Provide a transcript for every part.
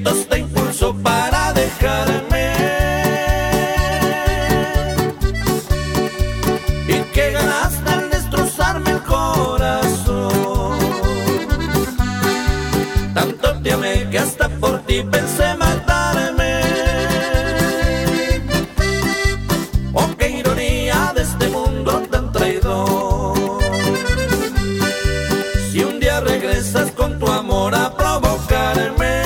sentimientos te impulsó para dejarme, y que ganaste al destrozarme el corazón. Tanto te amé que hasta por ti pensé matarme. Oh, qué ironía de este mundo tan traidor. Si un día regresas con tu amor a provocarme,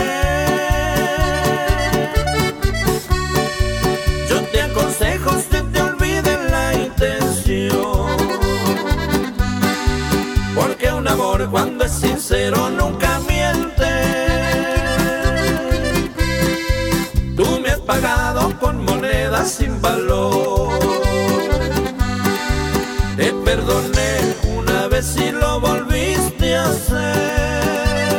yo te aconsejo se te olvide la intención, porque un amor cuando es sincero nunca miente. Tú me has pagado con monedas sin valor. Te perdoné una vez y lo volviste a hacer,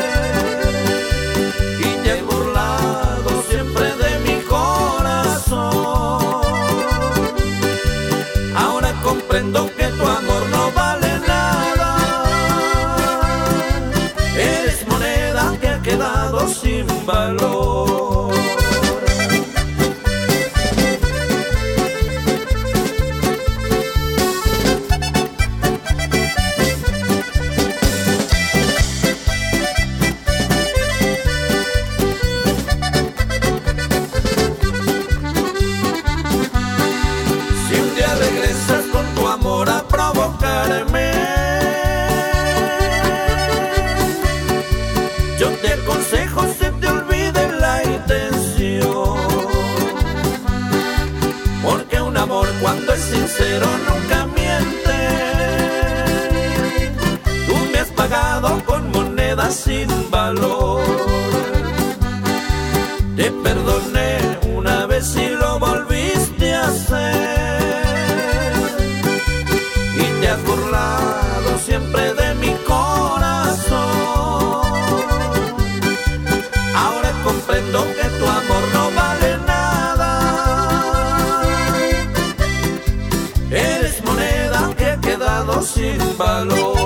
y te has burlado siempre de mi corazón. Ahora comprendo que tu amor no vale nada. Eres moneda que ha quedado sin valor. Regresas con tu amor a provocarme, yo te aconsejo se te olvide la intención, porque un amor cuando es sincero nunca miente. Tú me has pagado con monedas sin valor. Te perdoné una vez y lo volviste a hacer, y te has burlado siempre de mi corazón. Ahora comprendo que tu amor no vale nada. Eres moneda que ha quedado sin valor.